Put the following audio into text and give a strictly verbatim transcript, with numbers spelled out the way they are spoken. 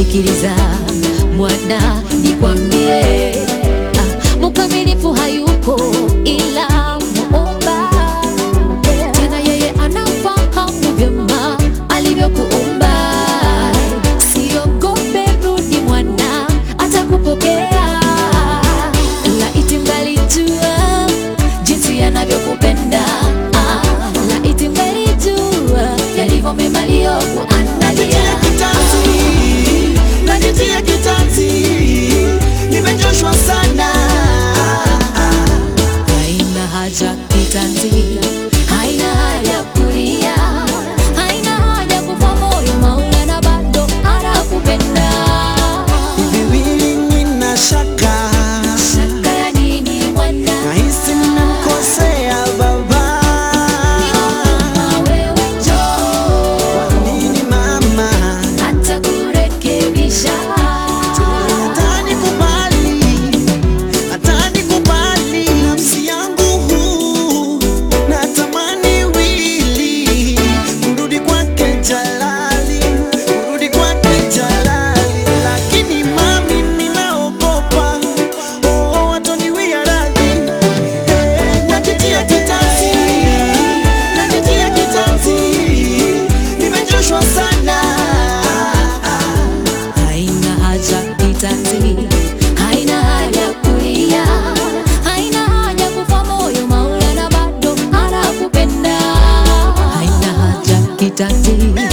Sikiliza mwana nikwambie, ah, mkamilifu hayupo ila Muumba. Tena yeye anafahamu vyema alivyokuumba. Siogope, rudi mwana, atakupokea. Laiti mngalijua jinsi anavyokupenda, ah, laiti mngalijua yalivyo mema aliyokuandalia. Najitia kitanzi, nimechoshwa sana. Haina haja kitanzi, haina haja kulia, haina haja kufa moyo, Maulana bado anakupenda. Viwili nina shaka, shaka ya nini mwana? nahisi nimemkosea baba. Mama wewe njoo, Kwa nini mama atakurekebisha? Atanikubali, atanikubali. Nafsi yangu huu natamani wili kurudi kwake Jalali, kurudi kwake Jalali. Lakini mami ninaogopa, oh, watoniwia radhi. Eh, najitia kitanzi, najitia kitanzi, nimechoshwa sana. Haina haja kitanzi, haina haja kulia, haina haja kufa moyo, Maulana bado anakupenda. Haina haja kitanzi.